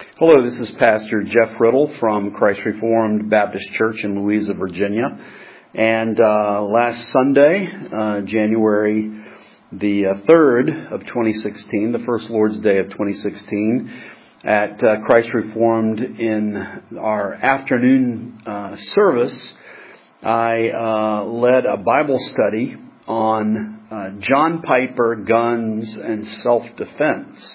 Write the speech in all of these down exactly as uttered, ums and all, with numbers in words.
Hello, this is Pastor Jeff Riddle from Christ Reformed Baptist Church in Louisa, Virginia. And uh, last Sunday, uh, January the uh, third of twenty sixteen, the first Lord's Day of twenty sixteen, at uh, Christ Reformed in our afternoon uh, service, I uh, led a Bible study on uh, John Piper, guns, and self-defense.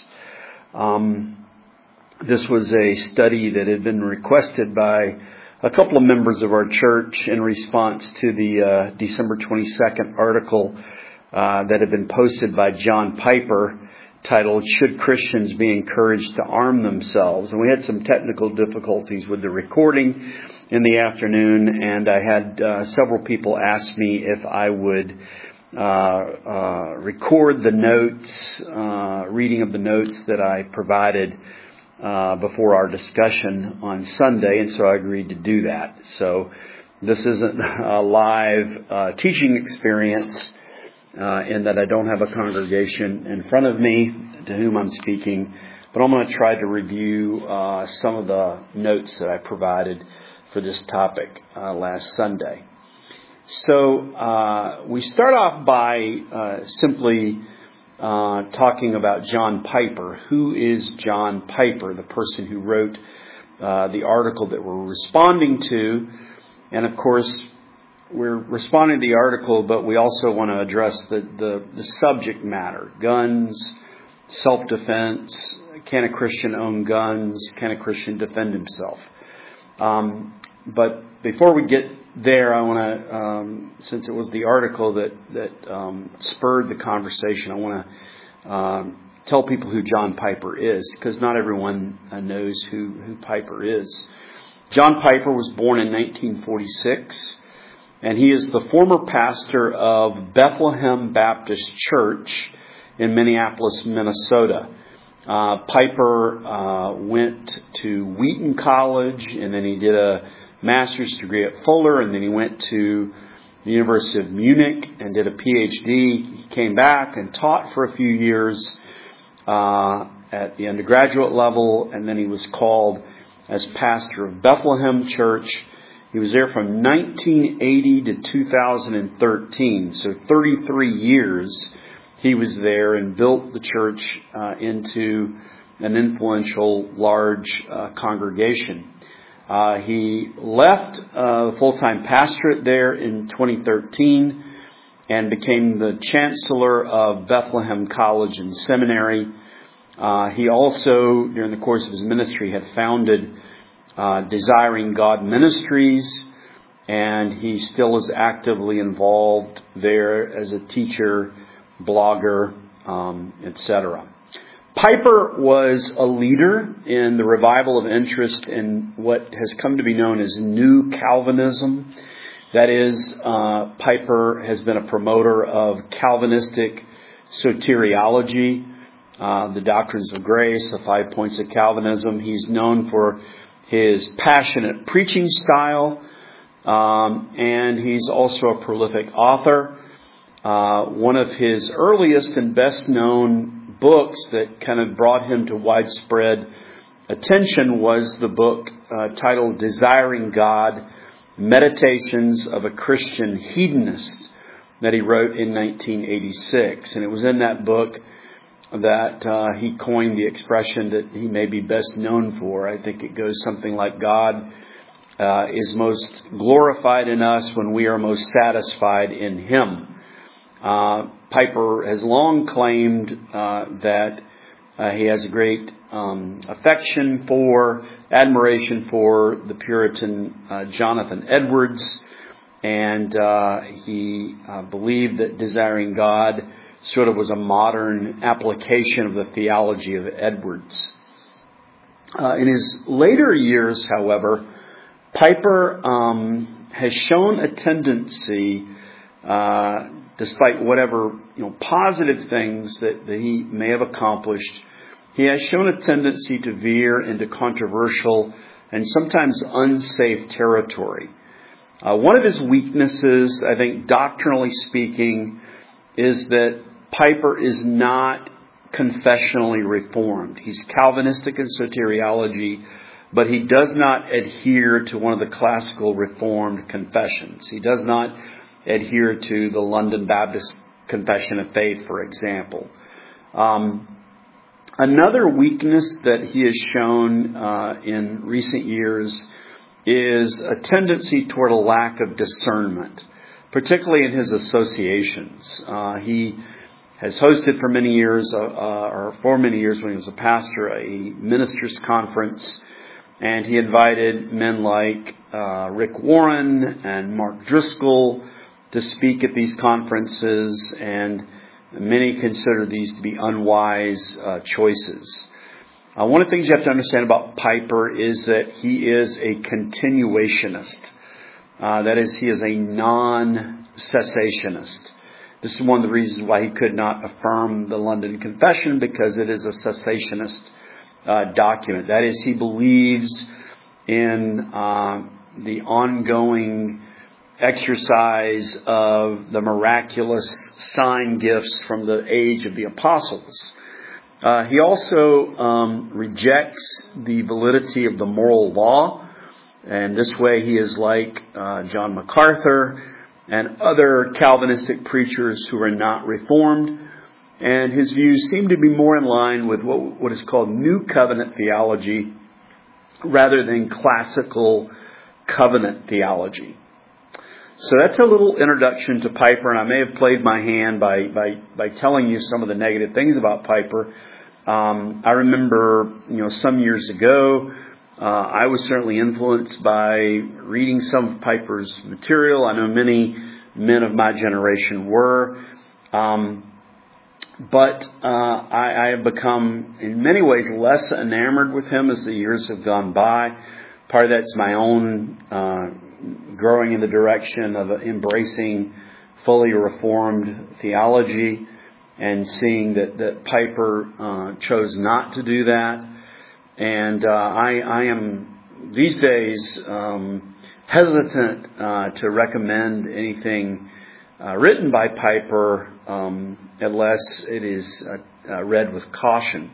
Um, This was a study that had been requested by a couple of members of our church in response to the uh, December twenty-second article uh, that had been posted by John Piper titled, "Should Christians Be Encouraged to Arm Themselves?" And we had some technical difficulties with the recording in the afternoon, and I had uh, several people ask me if I would uh, uh, record the notes, uh, reading of the notes that I provided Uh, before our discussion on Sunday, and so I agreed to do that. So this isn't a live uh, teaching experience uh, in that I don't have a congregation in front of me to whom I'm speaking, but I'm going to try to review uh, some of the notes that I provided for this topic uh, last Sunday. So uh, we start off by uh, simply Uh, talking about John Piper. Who is John Piper, the person who wrote uh, the article that we're responding to? And of course, we're responding to the article, but we also want to address the, the, the subject matter. Guns, self-defense. Can a Christian own guns? Can a Christian defend himself? Um, but before we get there, I want to, um, since it was the article that that um, spurred the conversation, I want to um, tell people who John Piper is, because not everyone uh, knows who, who Piper is. John Piper was born in nineteen forty-six, and he is the former pastor of Bethlehem Baptist Church in Minneapolis, Minnesota. Uh, Piper uh, went to Wheaton College, and then he did a master's degree at Fuller, and then he went to the University of Munich and did a P H D. He came back and taught for a few years uh, at the undergraduate level, and then he was called as pastor of Bethlehem Church. He was there from nineteen eighty to two thousand thirteen, so thirty-three years he was there and built the church uh, into an influential, large uh, congregation. Uh, he left uh, the full-time pastorate there in twenty thirteen and became the chancellor of Bethlehem College and Seminary. Uh, he also, during the course of his ministry, had founded uh, Desiring God Ministries, and he still is actively involved there as a teacher, blogger, um, et cetera. Piper was a leader in the revival of interest in what has come to be known as New Calvinism. That is, uh, Piper has been a promoter of Calvinistic soteriology, uh, the doctrines of grace, the five points of Calvinism. He's known for his passionate preaching style, um, and he's also a prolific author. Uh, one of his earliest and best known books that kind of brought him to widespread attention was the book uh, titled Desiring God, Meditations of a Christian Hedonist, that he wrote in nineteen eighty-six. And it was in that book that uh, he coined the expression that he may be best known for. I think it goes something like, God uh, is most glorified in us when we are most satisfied in Him. Uh, Piper has long claimed uh, that uh, he has a great um, affection for, admiration for the Puritan uh, Jonathan Edwards, and uh, he uh, believed that Desiring God sort of was a modern application of the theology of Edwards. Uh, in his later years, however, Piper um, has shown a tendency uh despite whatever you know positive things that, that he may have accomplished, he has shown a tendency to veer into controversial and sometimes unsafe territory. Uh, one of his weaknesses, I think, doctrinally speaking, is that Piper is not confessionally reformed. He's Calvinistic in soteriology, but he does not adhere to one of the classical Reformed confessions. He does not adhere to the London Baptist Confession of Faith, for example. Um, another weakness that he has shown uh, in recent years is a tendency toward a lack of discernment, particularly in his associations. Uh, he has hosted for many years, uh, uh, or for many years when he was a pastor, a ministers' conference, and he invited men like uh, Rick Warren and Mark Driscoll to speak at these conferences, and many consider these to be unwise uh, choices. Uh, one of the things you have to understand about Piper is that he is a continuationist. Uh, that is, he is a non-cessationist. This is one of the reasons why he could not affirm the London Confession, because it is a cessationist uh, document. That is, he believes in uh, the ongoing exercise of the miraculous sign gifts from the age of the apostles. Uh, he also um, rejects the validity of the moral law, and this way he is like uh, John MacArthur and other Calvinistic preachers who are not Reformed, and his views seem to be more in line with what, what is called New Covenant theology rather than classical covenant theology. So that's a little introduction to Piper, and I may have played my hand by by, by telling you some of the negative things about Piper. Um, I remember, you know, some years ago, uh, I was certainly influenced by reading some of Piper's material. I know many men of my generation were. Um, but uh, I, I have become, in many ways, less enamored with him as the years have gone by. Part of that's my own uh growing in the direction of embracing fully reformed theology and seeing that, that Piper uh, chose not to do that. And uh, I, I am, these days, um, hesitant uh, to recommend anything uh, written by Piper um, unless it is uh, uh, read with caution.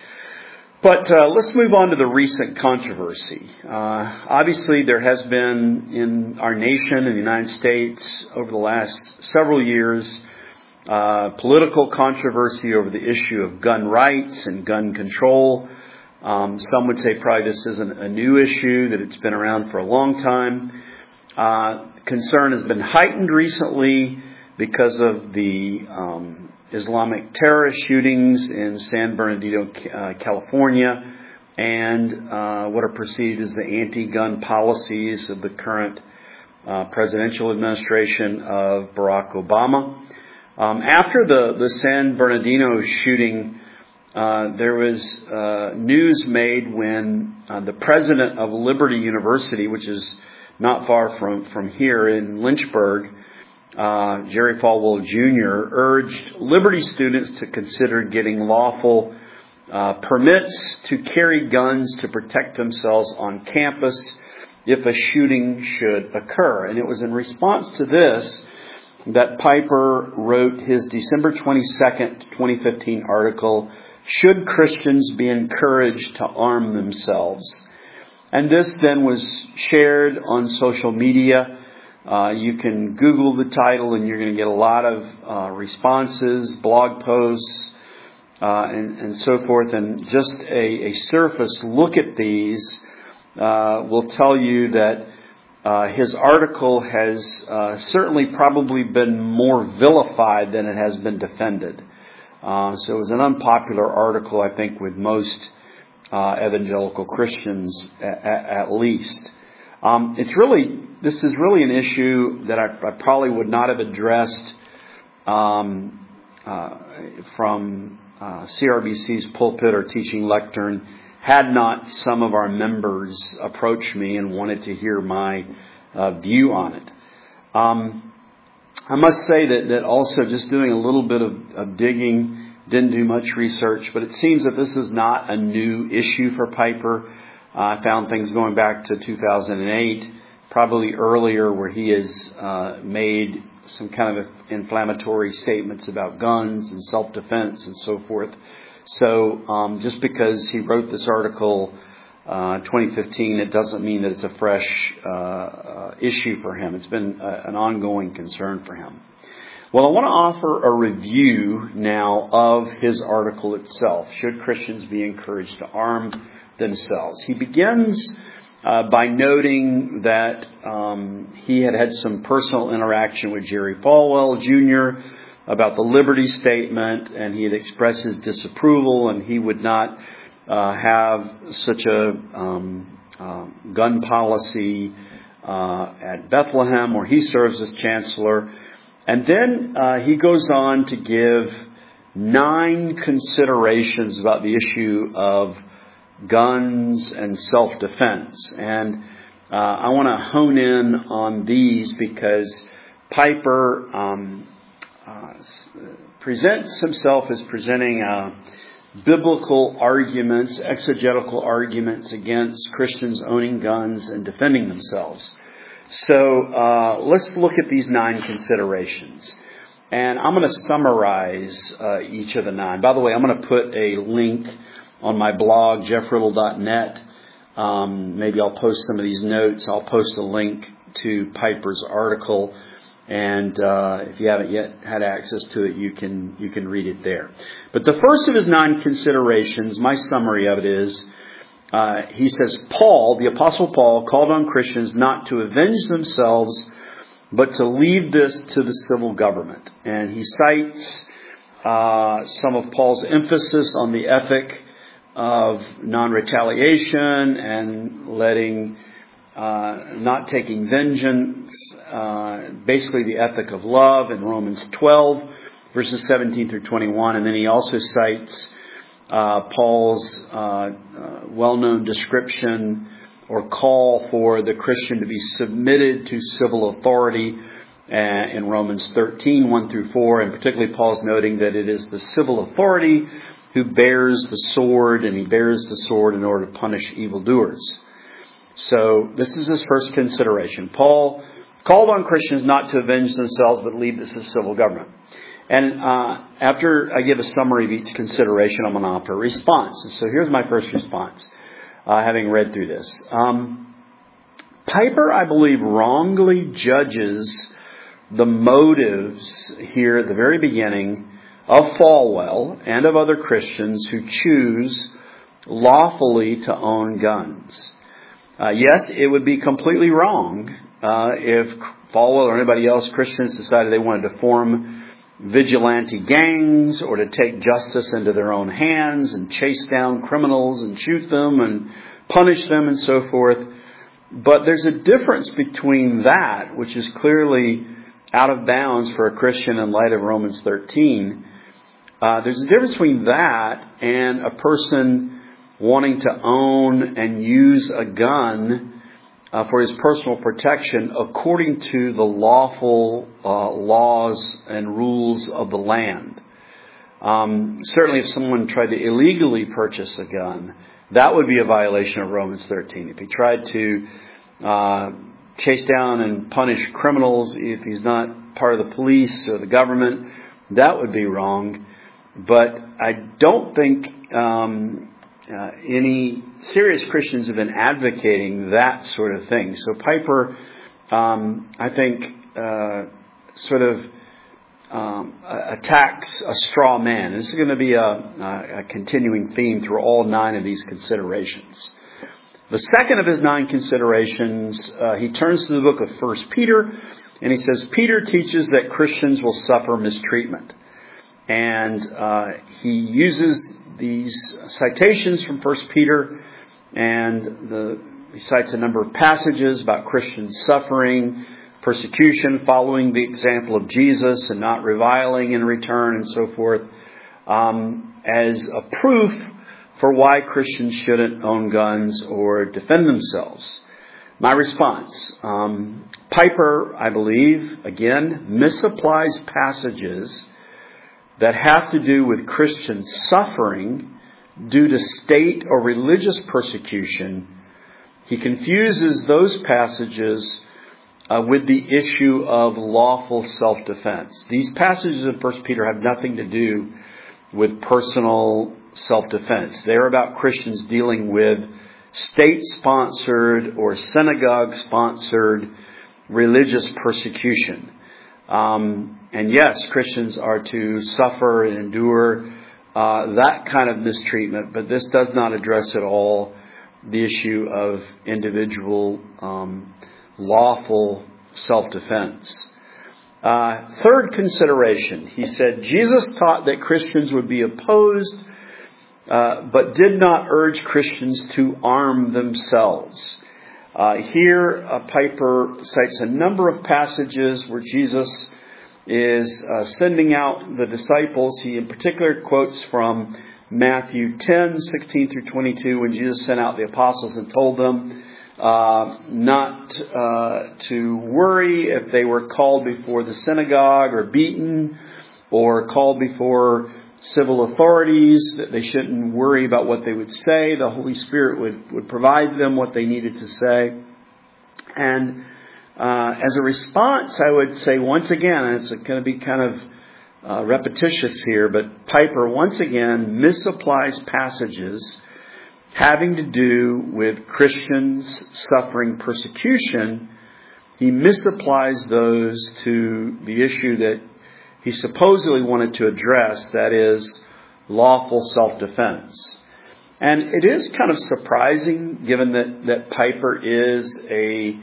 But uh, let's move on to the recent controversy. Uh, obviously, there has been in our nation, in the United States, over the last several years, uh, political controversy over the issue of gun rights and gun control. Um, some would say probably this isn't a new issue, that it's been around for a long time. Uh, concern has been heightened recently because of the um, Islamic terrorist shootings in San Bernardino, uh, California, and uh, what are perceived as the anti-gun policies of the current uh, presidential administration of Barack Obama. Um, after the, the San Bernardino shooting, uh, there was uh, news made when uh, the president of Liberty University, which is not far from, from here in Lynchburg, Uh, Jerry Falwell Junior urged Liberty students to consider getting lawful uh, permits to carry guns to protect themselves on campus if a shooting should occur. And it was in response to this that Piper wrote his December twenty-second, twenty fifteen article, "Should Christians Be Encouraged to Arm Themselves?" And this then was shared on social media. Uh, you can Google the title and you're going to get a lot of uh, responses, blog posts, uh, and, and so forth. And just a, a surface look at these uh, will tell you that uh, his article has uh, certainly probably been more vilified than it has been defended. Uh, so it was an unpopular article, I think, with most uh, evangelical Christians at, at least. Um, it's really, this is really an issue that I, I probably would not have addressed um, uh, from uh, C R B C's pulpit or teaching lectern had not some of our members approached me and wanted to hear my uh, view on it. Um, I must say that, that also just doing a little bit of, of digging, didn't do much research, but it seems that this is not a new issue for Piper. Uh, I found things going back to two thousand eight, probably earlier, where he has uh, made some kind of inflammatory statements about guns and self-defense and so forth. So um, just because he wrote this article uh, twenty fifteen, it doesn't mean that it's a fresh uh, uh, issue for him. It's been a, an ongoing concern for him. Well, I want to offer a review now of his article itself. Should Christians be encouraged to arm themselves? He begins uh, by noting that um, he had had some personal interaction with Jerry Falwell Junior about the Liberty Statement, and he had expressed his disapproval, and he would not uh, have such a um, uh, gun policy uh, at Bethlehem, where he serves as chancellor. And then uh, he goes on to give nine considerations about the issue of guns and self-defense. And uh, I want to hone in on these because Piper um, uh, presents himself as presenting uh, biblical arguments, exegetical arguments against Christians owning guns and defending themselves. So uh, let's look at these nine considerations. And I'm going to summarize uh, each of the nine. By the way, I'm going to put a link on my blog, jeff riddle dot net. Um, maybe I'll post some of these notes. I'll post a link to Piper's article. And uh, if you haven't yet had access to it, you can you can read it there. But the first of his nine considerations, my summary of it is, Uh, he says, Paul, the Apostle Paul, called on Christians not to avenge themselves, but to leave this to the civil government. And he cites uh, some of Paul's emphasis on the ethic of non-retaliation and letting, uh, not taking vengeance, uh, basically the ethic of love in Romans twelve, verses seventeen through twenty-one. And then he also cites Uh, Paul's uh, uh, well-known description or call for the Christian to be submitted to civil authority uh, in Romans thirteen, one through four. And particularly Paul's noting that it is the civil authority who bears the sword, and he bears the sword in order to punish evildoers. So this is his first consideration. Paul called on Christians not to avenge themselves, but leave this to civil government. And uh, after I give a summary of each consideration, I'm going to offer a response. And so here's my first response, uh, having read through this. Um, Piper, I believe, wrongly judges the motives here at the very beginning of Falwell and of other Christians who choose lawfully to own guns. Uh, yes, it would be completely wrong uh, if Falwell or anybody else, Christians, decided they wanted to form vigilante gangs or to take justice into their own hands and chase down criminals and shoot them and punish them and so forth. But there's a difference between that, which is clearly out of bounds for a Christian in light of Romans thirteen. Uh, there's a difference between that and a person wanting to own and use a gun Uh, for his personal protection according to the lawful uh, laws and rules of the land. Um, certainly if someone tried to illegally purchase a gun, that would be a violation of Romans thirteen. If he tried to uh, chase down and punish criminals, if he's not part of the police or the government, that would be wrong. But I don't think Um, Uh, any serious Christians have been advocating that sort of thing. So Piper, um, I think, uh, sort of um, attacks a straw man. And this is going to be a, a continuing theme through all nine of these considerations. The second of his nine considerations, uh, he turns to the book of First Peter, and he says, Peter teaches that Christians will suffer mistreatment. And uh, he uses these citations from First Peter, and the, he cites a number of passages about Christians suffering persecution, following the example of Jesus and not reviling in return and so forth, um, as a proof for why Christians shouldn't own guns or defend themselves. My response, um, Piper, I believe, again, misapplies passages that have to do with Christian suffering due to state or religious persecution. He confuses those passages uh, with the issue of lawful self-defense. These passages in First Peter have nothing to do with personal self-defense. They're about Christians dealing with state-sponsored or synagogue-sponsored religious persecution. Um, and yes, Christians are to suffer and endure uh, that kind of mistreatment, but this does not address at all the issue of individual um, lawful self-defense. Uh, third consideration, he said, Jesus taught that Christians would be opposed, uh, but did not urge Christians to arm themselves. Uh, here, uh, Piper cites a number of passages where Jesus is uh, sending out the disciples. He in particular quotes from Matthew ten, sixteen through twenty-two, when Jesus sent out the apostles and told them uh, not uh, to worry if they were called before the synagogue or beaten or called before civil authorities, that they shouldn't worry about what they would say. The Holy Spirit would, would provide them what they needed to say. And uh, as a response, I would say once again, and it's going to be kind of uh, repetitious here, but Piper once again misapplies passages having to do with Christians suffering persecution. He misapplies those to the issue that he supposedly wanted to address, that is, lawful self-defense. And it is kind of surprising, given that, that Piper is a,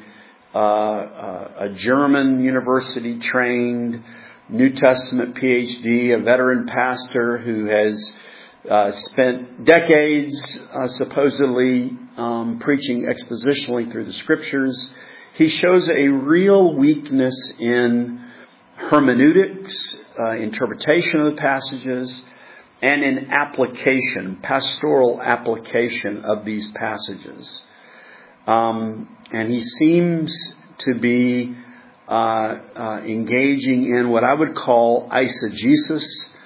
uh, a German university-trained New Testament P H D, a veteran pastor who has uh, spent decades uh, supposedly um, preaching expositionally through the Scriptures. He shows a real weakness in hermeneutics, uh, interpretation of the passages, and in application, pastoral application of these passages. Um, and he seems to be uh, uh, engaging in what I would call eisegesis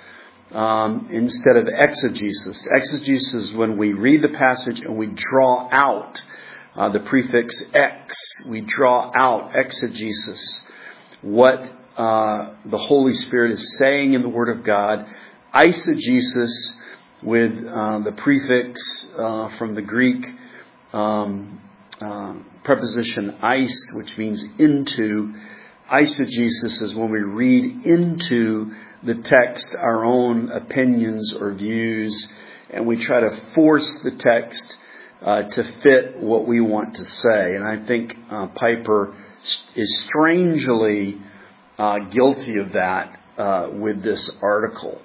um, instead of exegesis. Exegesis is when we read the passage and we draw out uh, the prefix ex. We draw out exegesis, what Uh, the Holy Spirit is saying in the Word of God. Eisegesis with uh, the prefix uh, from the Greek um, uh, preposition eis, which means into. Eisegesis is when we read into the text our own opinions or views, and we try to force the text uh, to fit what we want to say. And I think uh, Piper is strangely Uh, guilty of that uh, with this article.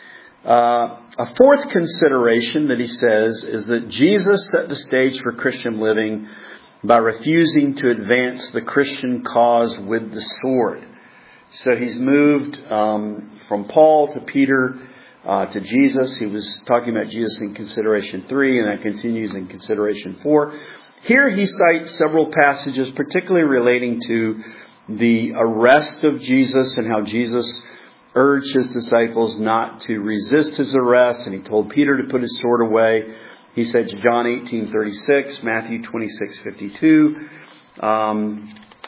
Uh, a fourth consideration that he says is that Jesus set the stage for Christian living by refusing to advance the Christian cause with the sword. So he's moved um, from Paul to Peter uh, to Jesus. He was talking about Jesus in consideration three, and that continues in consideration four. Here he cites several passages, particularly relating to the arrest of Jesus and how Jesus urged his disciples not to resist his arrest, and he told Peter to put his sword away. He said John eighteen thirty-six, Matthew twenty-six fifty-two. Um,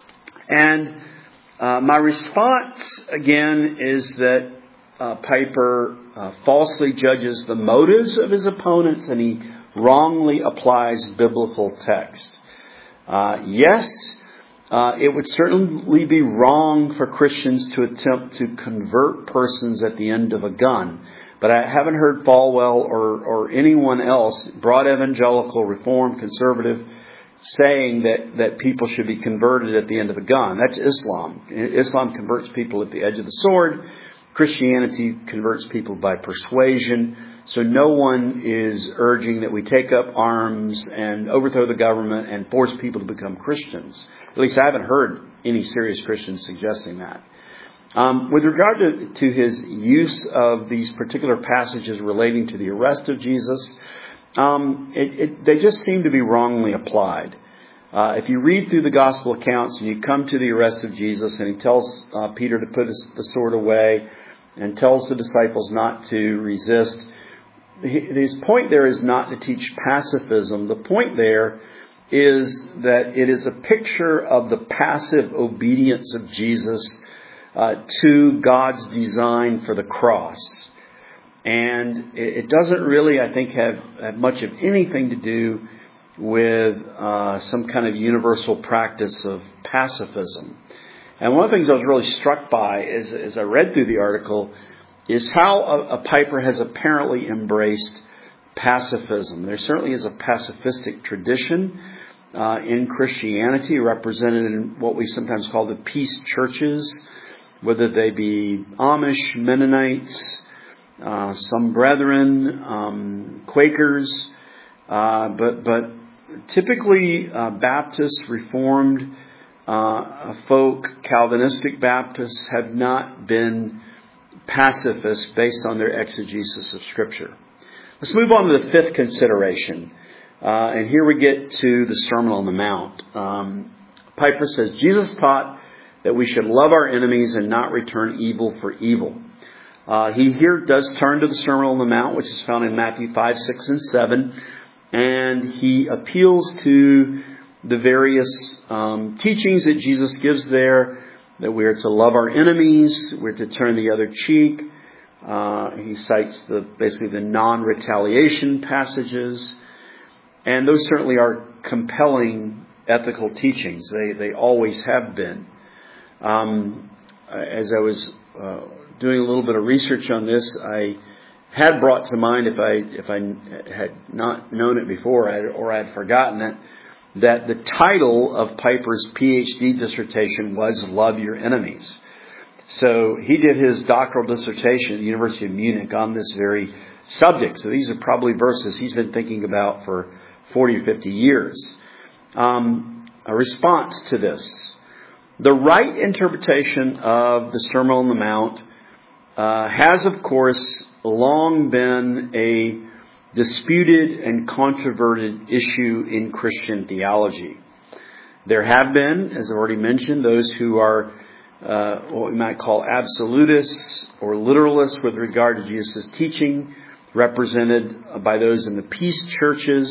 and uh, my response, again, is that uh, Piper uh, falsely judges the motives of his opponents, and he wrongly applies biblical text. Uh, yes, Uh, it would certainly be wrong for Christians to attempt to convert persons at the end of a gun. But I haven't heard Falwell or, or anyone else, broad evangelical, reformed, conservative, saying that, that people should be converted at the end of a gun. That's Islam. Islam converts people at the edge of the sword. Christianity converts people by persuasion. So no one is urging that we take up arms and overthrow the government and force people to become Christians. At least I haven't heard any serious Christians suggesting that. Um, with regard to, to his use of these particular passages relating to the arrest of Jesus, um, it, it, they just seem to be wrongly applied. Uh, if you read through the gospel accounts and you come to the arrest of Jesus and he tells uh, Peter to put his, the sword away and tells the disciples not to resist, his point there is not to teach pacifism. The point there is that it is a picture of the passive obedience of Jesus uh, to God's design for the cross. And it doesn't really, I think, have, have much of anything to do with uh, some kind of universal practice of pacifism. And one of the things I was really struck by as, as I read through the article is how a, a Piper has apparently embraced pacifism. There certainly is a pacifistic tradition uh, in Christianity represented in what we sometimes call the peace churches, whether they be Amish, Mennonites, Uh, some Brethren, um, Quakers, uh, but but typically uh, Baptists, Reformed uh, folk, Calvinistic Baptists have not been pacifists based on their exegesis of Scripture. Let's move on to the fifth consideration, uh, and here we get to the Sermon on the Mount. Um, Piper says Jesus taught that we should love our enemies and not return evil for evil. Uh, he here does turn to the Sermon on the Mount, which is found in Matthew five, six, and seven. And he appeals to the various um, teachings that Jesus gives there, that we are to love our enemies, we're to turn the other cheek. Uh, he cites the basically the non-retaliation passages. And those certainly are compelling ethical teachings. They, they always have been. Um, as I was Uh, doing a little bit of research on this, I had brought to mind, if I if I had not known it before or I had forgotten it, that the title of Piper's P H D dissertation was Love Your Enemies. So he did his doctoral dissertation at the University of Munich on this very subject. So these are probably verses he's been thinking about for forty or fifty years. Um, a response to this. The right interpretation of the Sermon on the Mount uh, has, of course, long been a disputed and controverted issue in Christian theology. There have been, as I've already mentioned, those who are uh, what we might call absolutists or literalists with regard to Jesus' teaching, represented by those in the peace churches.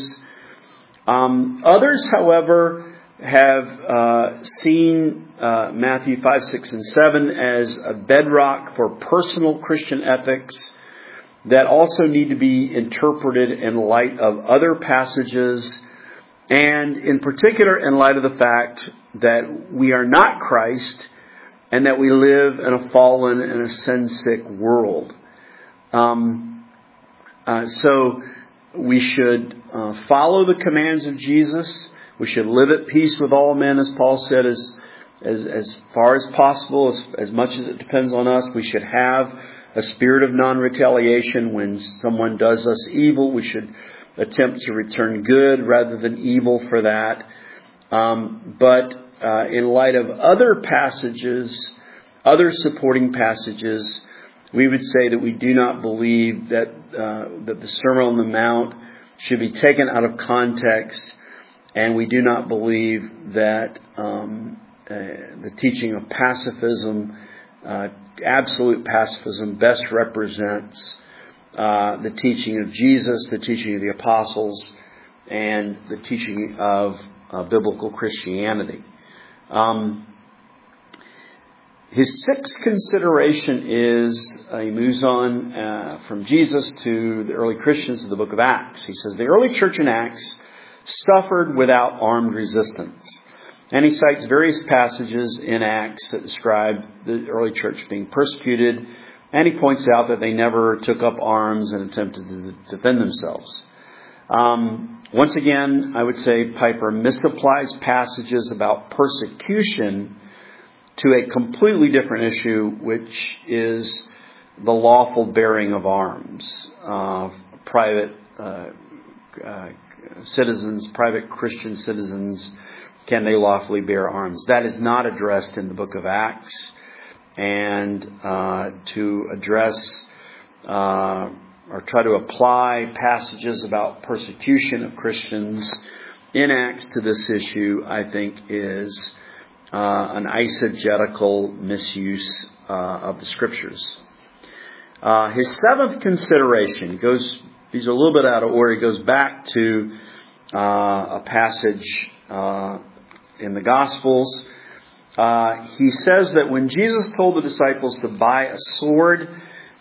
Um, others, however, have uh, seen uh, Matthew five, six, and seven as a bedrock for personal Christian ethics that also need to be interpreted in light of other passages, and in particular in light of the fact that we are not Christ and that we live in a fallen and a sin-sick world. Um, uh, so we should uh, follow the commands of Jesus. We should live at peace with all men, as Paul said, as as, as far as possible, as, as much as it depends on us. We should have a spirit of non-retaliation. When someone does us evil, we should attempt to return good rather than evil for that. Um, but uh, in light of other passages, other supporting passages, we would say that we do not believe that uh, that the Sermon on the Mount should be taken out of context. And we do not believe that um, uh, the teaching of pacifism, uh, absolute pacifism, best represents uh, the teaching of Jesus, the teaching of the apostles, and the teaching of uh, biblical Christianity. Um, his sixth consideration is, uh, he moves on uh, from Jesus to the early Christians of the book of Acts. He says, the early church in Acts suffered without armed resistance. And he cites various passages in Acts that describe the early church being persecuted. And he points out that they never took up arms and attempted to defend themselves. Um, once again, I would say Piper misapplies passages about persecution to a completely different issue, which is the lawful bearing of arms. Uh, private uh, uh citizens, private Christian citizens, can they lawfully bear arms? That is not addressed in the book of Acts. And uh, to address uh, or try to apply passages about persecution of Christians in Acts to this issue, I think is uh, an eisegetical misuse uh, of the Scriptures. Uh, his seventh consideration goes... He's a little bit out of order. He goes back to uh, a passage uh, in the Gospels. Uh, he says that when Jesus told the disciples to buy a sword,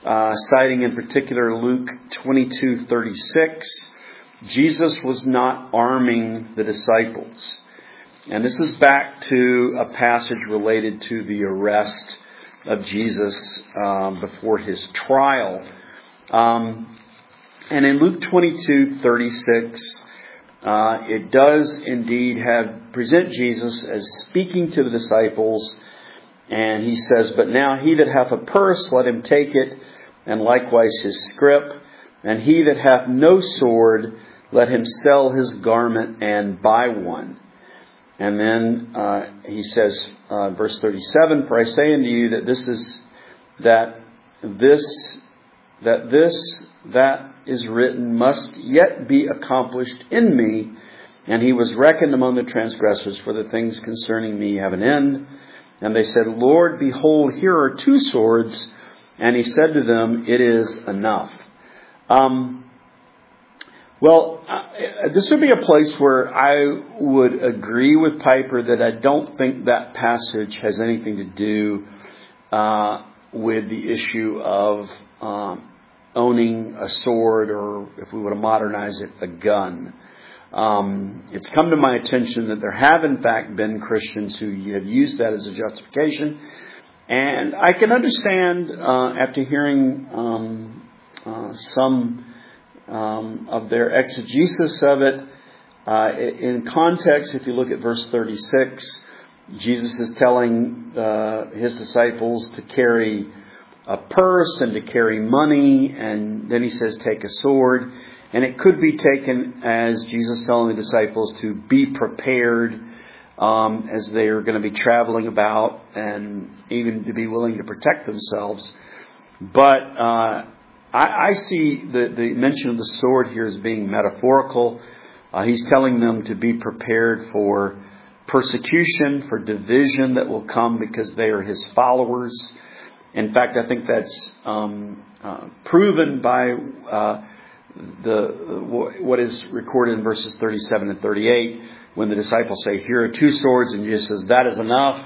uh, citing in particular Luke twenty-two thirty-six. Jesus was not arming the disciples. And this is back to a passage related to the arrest of Jesus um, before his trial. Um, and in Luke twenty-two thirty-six, uh, it does indeed have present Jesus as speaking to the disciples. And he says, "But now he that hath a purse, let him take it, and likewise his scrip. And he that hath no sword, let him sell his garment and buy one." And then uh, he says, uh, verse thirty-seven, "For I say unto you that this is that this that this that is written must yet be accomplished in me. And he was reckoned among the transgressors, for the things concerning me have an end." And they said, "Lord, behold, here are two swords." And he said to them, "It is enough." Um, well, uh, this would be a place where I would agree with Piper that I don't think that passage has anything to do uh, with the issue of um, owning a sword, or if we were to modernize it, a gun. Um, it's come to my attention that there have in fact been Christians who have used that as a justification. And I can understand, uh, after hearing um, uh, some um, of their exegesis of it, uh, in context, if you look at verse thirty-six, Jesus is telling uh, his disciples to carry a purse and to carry money, and then he says, "Take a sword." And it could be taken as Jesus telling the disciples to be prepared um, as they are going to be traveling about, and even to be willing to protect themselves. But uh, I, I see the, the mention of the sword here as being metaphorical. Uh, he's telling them to be prepared for persecution, for division that will come because they are his followers. In fact, I think that's um, uh, proven by uh, the what is recorded in verses thirty-seven and thirty-eight, when the disciples say, "Here are two swords," and Jesus says, "That is enough."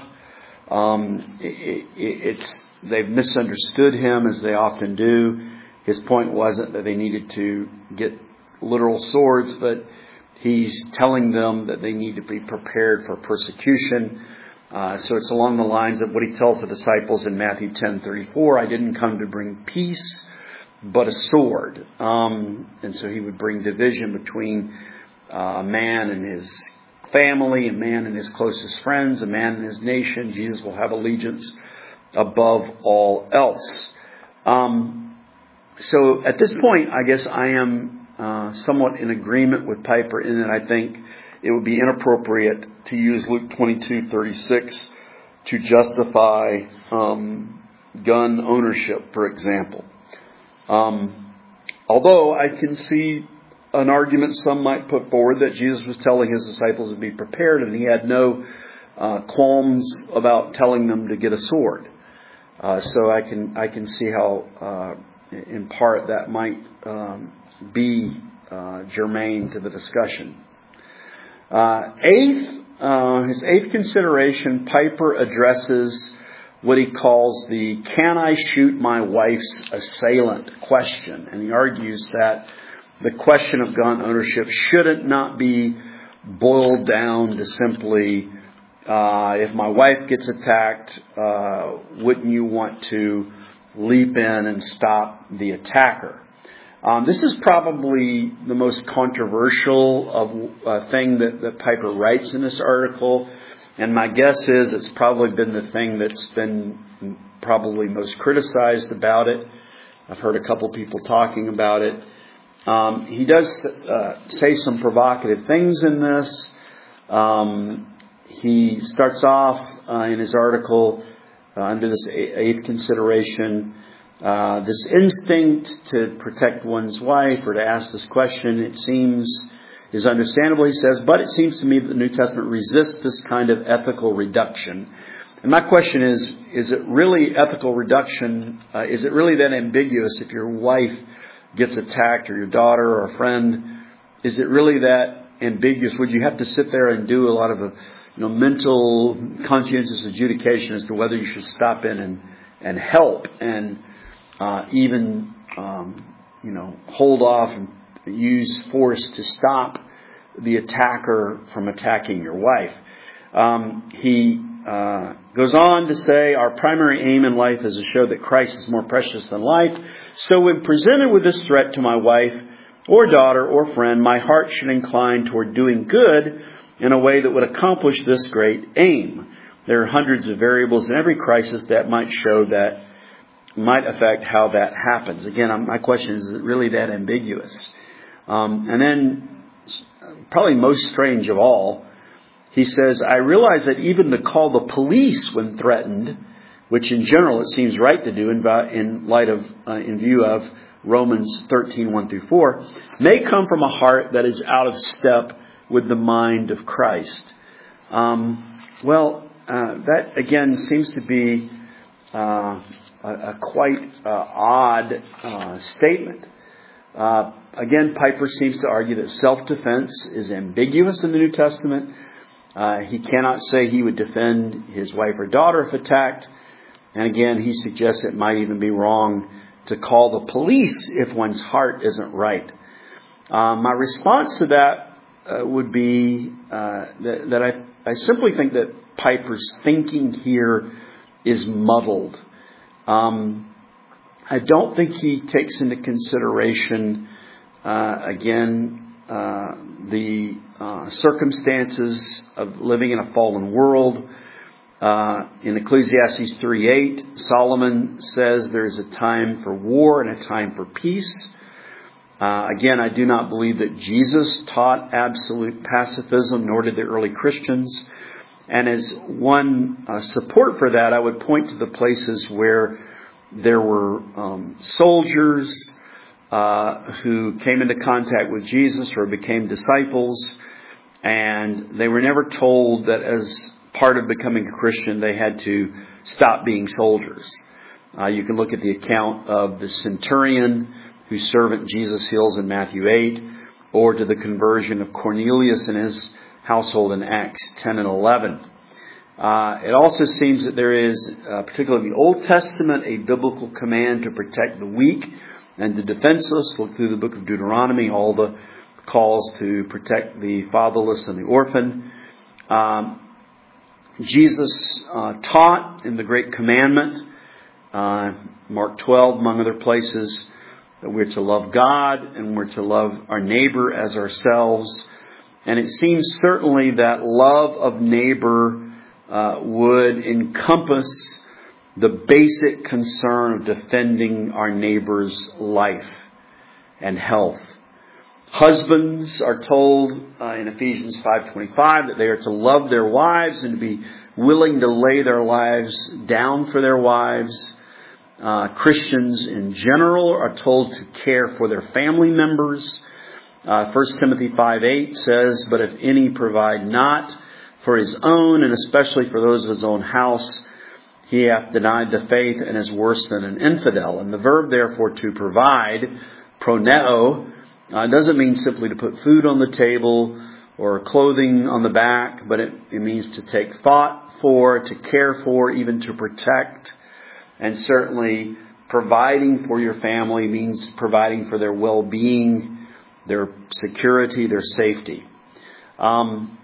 Um, it, it, it's they've misunderstood him, as they often do. His point wasn't that they needed to get literal swords, but he's telling them that they need to be prepared for persecution. Uh, so it's along the lines of what he tells the disciples in Matthew ten thirty-four, "I didn't come to bring peace, but a sword." Um, and so he would bring division between uh, a man and his family, a man and his closest friends, a man and his nation. Jesus will have allegiance above all else. Um, so at this point, I guess I am uh, somewhat in agreement with Piper in that I think it would be inappropriate to use Luke twenty-two thirty-six to justify um, gun ownership, for example. Um, although I can see an argument some might put forward that Jesus was telling his disciples to be prepared, and he had no uh, qualms about telling them to get a sword. Uh, so I can I can see how, uh, in part, that might um, be uh, germane to the discussion. Uh, eighth, uh, his eighth consideration, Piper addresses what he calls the "can I shoot my wife's assailant" question. And he argues that the question of gun ownership shouldn't not be boiled down to simply, uh, if my wife gets attacked, uh, wouldn't you want to leap in and stop the attacker? Um, this is probably the most controversial of uh, thing that, that Piper writes in this article. And my guess is it's probably been the thing that's been probably most criticized about it. I've heard a couple people talking about it. Um, he does uh, say some provocative things in this. Um, he starts off uh, in his article uh, under this eighth consideration, uh, this instinct to protect one's wife or to ask this question, it seems, is understandable, he says, but it seems to me that the New Testament resists this kind of ethical reduction. And my question is, is it really ethical reduction? Uh, is it really that ambiguous if your wife gets attacked, or your daughter or a friend? Is it really that ambiguous? Would you have to sit there and do a lot of a, you know, mental conscientious adjudication as to whether you should stop in and, and help? And uh, even, um, you know, hold off and use force to stop the attacker from attacking your wife. Um, he uh, goes on to say, our primary aim in life is to show that Christ is more precious than life. So when presented with this threat to my wife or daughter or friend, my heart should incline toward doing good in a way that would accomplish this great aim. There are hundreds of variables in every crisis that might show that, might affect how that happens. Again, my question is, is it really that ambiguous? Um, and then, probably most strange of all, he says, I realize that even to call the police when threatened, which in general it seems right to do in, in light of, uh, in view of Romans thirteen, one through four, may come from a heart that is out of step with the mind of Christ. Um, well, uh, that again seems to be uh, a, a quite uh, odd uh, statement. Uh, again, Piper seems to argue that self-defense is ambiguous in the New Testament. Uh, he cannot say he would defend his wife or daughter if attacked. And again, he suggests it might even be wrong to call the police if one's heart isn't right. Uh, my response to that uh, would be uh, that, that I, I simply think that Piper's thinking here is muddled. Um, I don't think he takes into consideration, uh, again, uh, the uh, circumstances of living in a fallen world. Uh, in Ecclesiastes three eight, Solomon says there is a time for war and a time for peace. Uh, again, I do not believe that Jesus taught absolute pacifism, nor did the early Christians. And as one uh, support for that, I would point to the places where there were um, soldiers uh, who came into contact with Jesus or became disciples, and they were never told that as part of becoming a Christian they had to stop being soldiers. Uh, you can look at the account of the centurion whose servant Jesus heals in Matthew eight, or to the conversion of Cornelius and his household in Acts ten and eleven. Uh, it also seems that there is, uh, particularly in the Old Testament, a biblical command to protect the weak and the defenseless. Look through the book of Deuteronomy, all the calls to protect the fatherless and the orphan. Um, Jesus uh, taught in the Great Commandment, uh, Mark twelve, among other places, that we're to love God and we're to love our neighbor as ourselves. And it seems certainly that love of neighbor uh, would encompass the basic concern of defending our neighbor's life and health. Husbands are told uh, in Ephesians five twenty-five that they are to love their wives and to be willing to lay their lives down for their wives. Uh, Christians in general are told to care for their family members. Uh, First Timothy five eight says, but if any provide not for his own, and especially for those of his own house, he hath denied the faith and is worse than an infidel. And the verb, therefore, to provide, proneo, uh, doesn't mean simply to put food on the table or clothing on the back, but it, it means to take thought for, to care for, even to protect. And certainly providing for your family means providing for their well-being, their security, their safety. Um,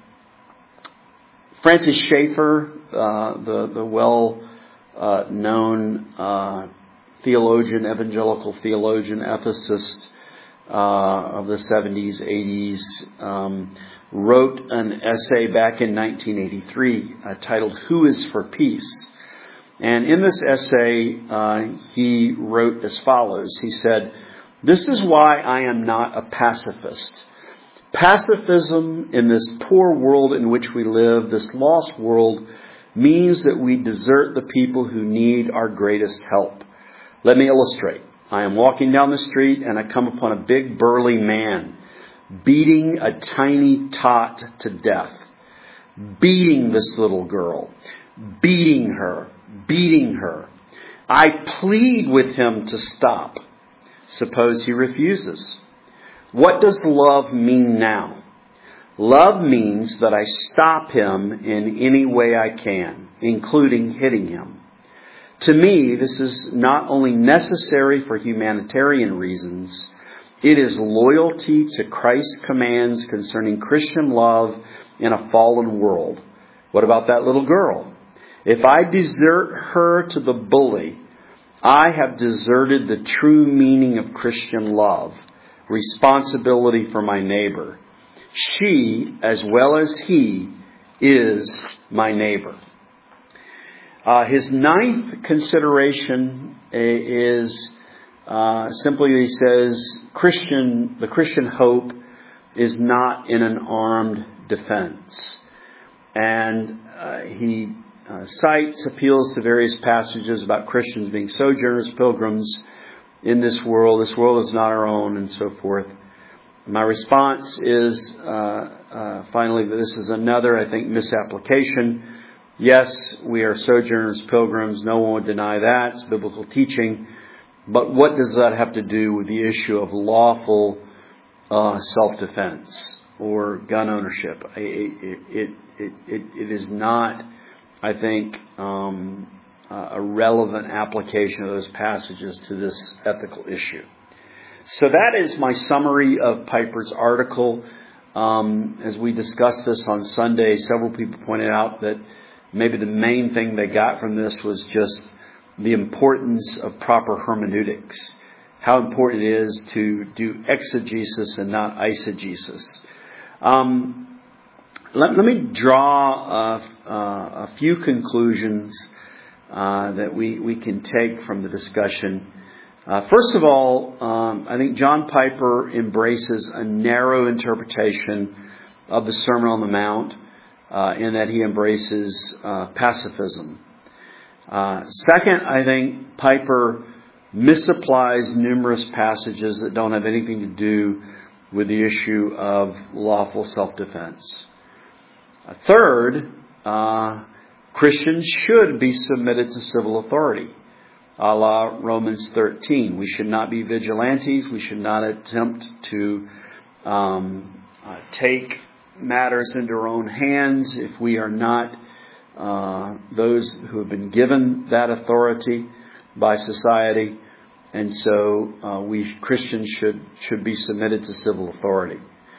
Francis Schaeffer, uh, the, the well-known uh, uh, theologian, evangelical theologian, ethicist uh, of the seventies, eighties, um, wrote an essay back in nineteen eighty-three uh, titled, Who is for Peace? And in this essay, uh, he wrote as follows. He said, this is why I am not a pacifist. Pacifism in this poor world in which we live, this lost world, means that we desert the people who need our greatest help. Let me illustrate. I am walking down the street and I come upon a big burly man beating a tiny tot to death. Beating this little girl. Beating her. Beating her. I plead with him to stop. Suppose he refuses. What does love mean now? Love means that I stop him in any way I can, including hitting him. To me, this is not only necessary for humanitarian reasons, it is loyalty to Christ's commands concerning Christian love in a fallen world. What about that little girl? If I desert her to the bully, I have deserted the true meaning of Christian love, responsibility for my neighbor. She, as well as he, is my neighbor. Uh, his ninth consideration is uh, simply he says, Christian, the Christian hope is not in an armed defense. And uh, he uh, cites, appeals to various passages about Christians being sojourners, pilgrims in this world. This world is not our own, and so forth. My response is, uh, uh, finally, that this is another, I think, misapplication. Yes, we are sojourners, pilgrims. No one would deny that. It's biblical teaching. But what does that have to do with the issue of lawful uh, self-defense or gun ownership? It, it, it, it, it is not, I think, um, a relevant application of those passages to this ethical issue. So that is my summary of Piper's article. Um, as we discussed this on Sunday, several people pointed out that maybe the main thing they got from this was just the importance of proper hermeneutics. How important it is to do exegesis and not eisegesis. Um, let, let me draw uh, uh, a few conclusions uh, that we, we can take from the discussion. Uh, first of all, um, I think John Piper embraces a narrow interpretation of the Sermon on the Mount uh, in that he embraces uh, pacifism. Uh, second, I think Piper misapplies numerous passages that don't have anything to do with the issue of lawful self-defense. Uh, third, uh, Christians should be submitted to civil authority, a la Romans thirteen. We should not be vigilantes. We should not attempt to um, uh, take matters into our own hands if we are not uh, those who have been given that authority by society. And so uh, we Christians should should be submitted to civil authority.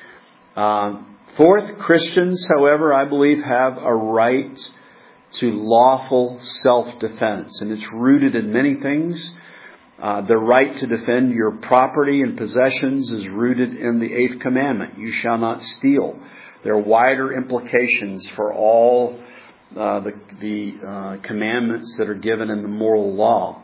Uh, fourth, Christians, however, I believe have a right to lawful self-defense. And it's rooted in many things. Uh, the right to defend your property and possessions is rooted in the eighth commandment. You shall not steal. There are wider implications for all uh, the, the uh, commandments that are given in the moral law.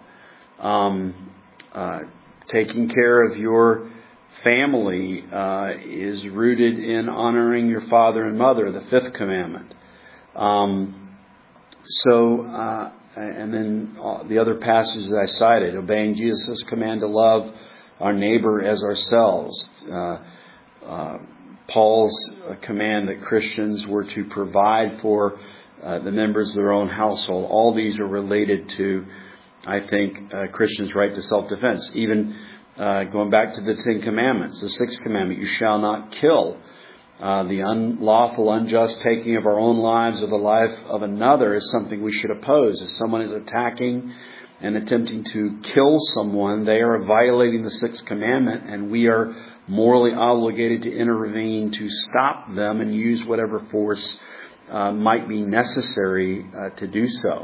Um, uh, taking care of your family uh, is rooted in honoring your father and mother, the fifth commandment. Um, So, uh, and then uh, the other passages I cited, obeying Jesus' command to love our neighbor as ourselves. Uh, uh, Paul's command that Christians were to provide for uh, the members of their own household. All these are related to, I think, uh, Christians' right to self-defense. Even uh, going back to the Ten Commandments, the sixth commandment, you shall not kill. Uh, the unlawful, unjust taking of our own lives or the life of another is something we should oppose. If someone is attacking and attempting to kill someone, they are violating the sixth commandment, and we are morally obligated to intervene to stop them and use whatever force uh, might be necessary uh, to do so.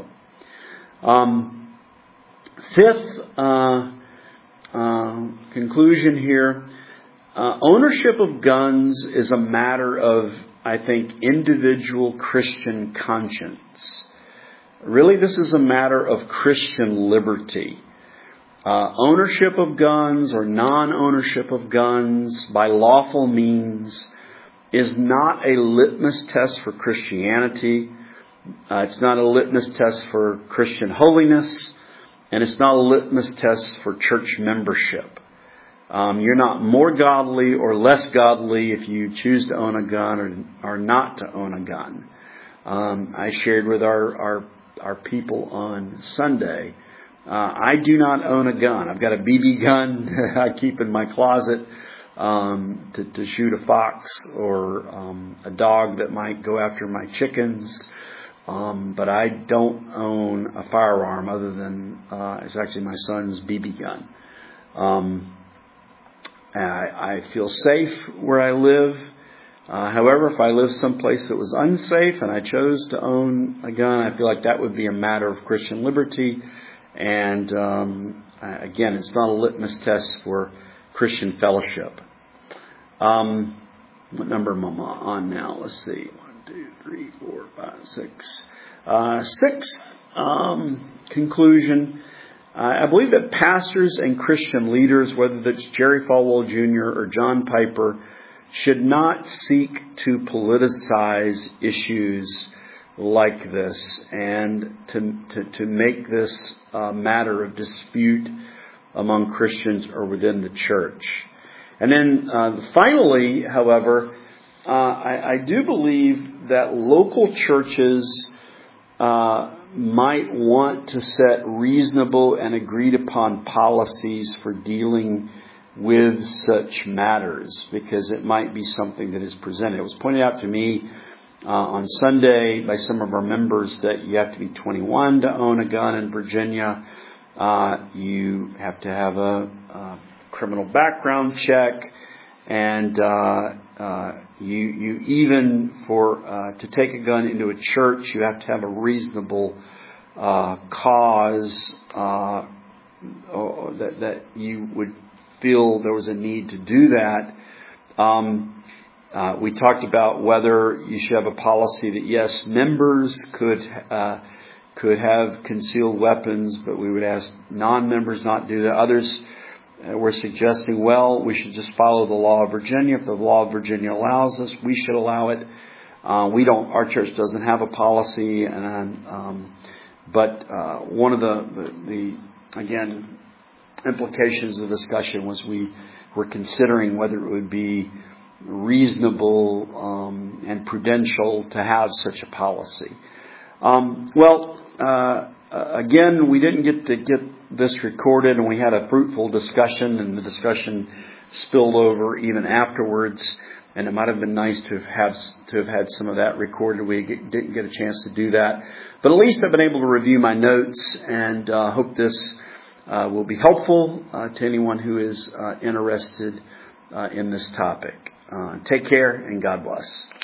Um, fifth uh, uh, conclusion here. Uh, ownership of guns is a matter of, I think, individual Christian conscience. Really, this is a matter of Christian liberty. Uh, ownership of guns or non-ownership of guns by lawful means is not a litmus test for Christianity. Uh, it's not a litmus test for Christian holiness. And it's not a litmus test for church membership. Um, you're not more godly or less godly if you choose to own a gun or, or not to own a gun. Um, I shared with our, our, our people on Sunday, uh, I do not own a gun. I've got a B B gun I keep in my closet um, to, to shoot a fox or um, a dog that might go after my chickens. Um, but I don't own a firearm other than, uh, it's actually my son's B B gun. Um, I, I feel safe where I live. Uh, however, if I lived someplace that was unsafe and I chose to own a gun, I feel like that would be a matter of Christian liberty. And um, again, it's not a litmus test for Christian fellowship. Um, what number am I on now? Let's see. One, two, three, four, five, six. Uh, sixth um, conclusion. Uh, I believe that pastors and Christian leaders, whether that's Jerry Falwell Junior or John Piper, should not seek to politicize issues like this and to to, to make this a matter of dispute among Christians or within the church. And then uh, finally, however, uh, I, I do believe that local churches uh, might want to set reasonable and agreed upon policies for dealing with such matters, because it might be something that is presented. It was pointed out to me uh, on Sunday by some of our members that you have to be twenty-one to own a gun in Virginia. Uh, you have to have a, a criminal background check, and uh, uh, you you even for uh, to take a gun into a church, you have to have a reasonable uh, cause uh, that that you would feel there was a need to do that. Um, uh, we talked about whether you should have a policy that yes, members could uh, could have concealed weapons, but we would ask non-members not do that. Others uh, were suggesting, well, we should just follow the law of Virginia. If the law of Virginia allows us, we should allow it. Uh, we don't. Our church doesn't have a policy, and um, but uh, one of the, the the again. implications of the discussion was we were considering whether it would be reasonable um, and prudential to have such a policy. Um, well, uh, again, we didn't get to get this recorded, and we had a fruitful discussion, and the discussion spilled over even afterwards. And it might have been nice to have, have to have had some of that recorded. We get, didn't get a chance to do that, but at least I've been able to review my notes, and uh, hope this Uh, will be helpful uh, to anyone who is uh, interested uh, in this topic. Uh, take care, and God bless.